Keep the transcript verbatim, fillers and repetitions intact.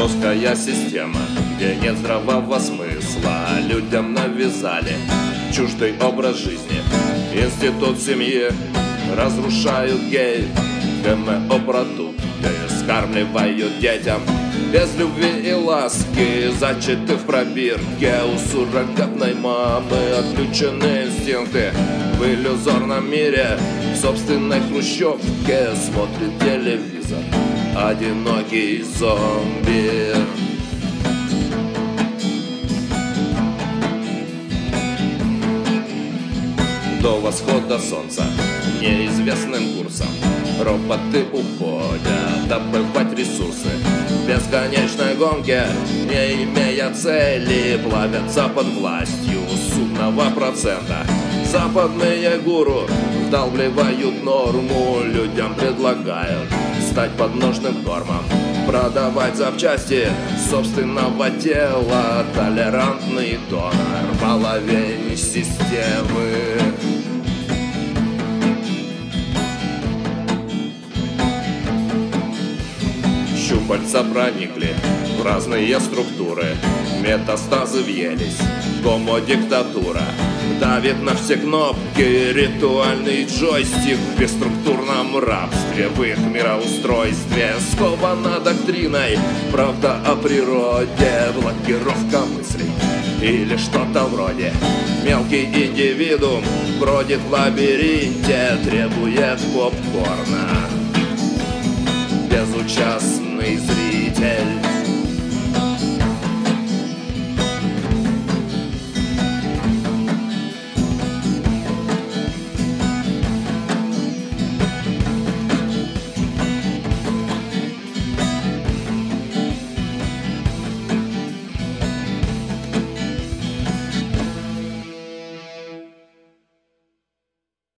Жесткая система, где нет здравого смысла, людям навязали чуждый образ жизни. Институт семьи разрушают гей, ГМО-продукты скармливают детям без любви и ласки, зачаты в пробирке. У суррогатной мамы отключены инстинкты. В иллюзорном мире, в собственной хрущевке смотрит телевизор одинокий зомби. До восхода солнца неизвестным курсом роботы уходят добывать ресурсы. В бесконечной гонке, не имея цели, плавятся под властью судного процента. Западные гуру вдалбливают норму, людям предлагают стать подножным кормом, продавать запчасти собственного тела. Толерантный донор половень системы. Щупальца проникли в разные структуры, метастазы въелись, гомо-диктатура давит на все кнопки, ритуальный джойстик в бесструктурном рабстве, в их мироустройстве скована доктриной правда о природе, блокировка мыслей или что-то вроде. Мелкий индивидуум бродит в лабиринте, требует попкорна. Безучастный зритель.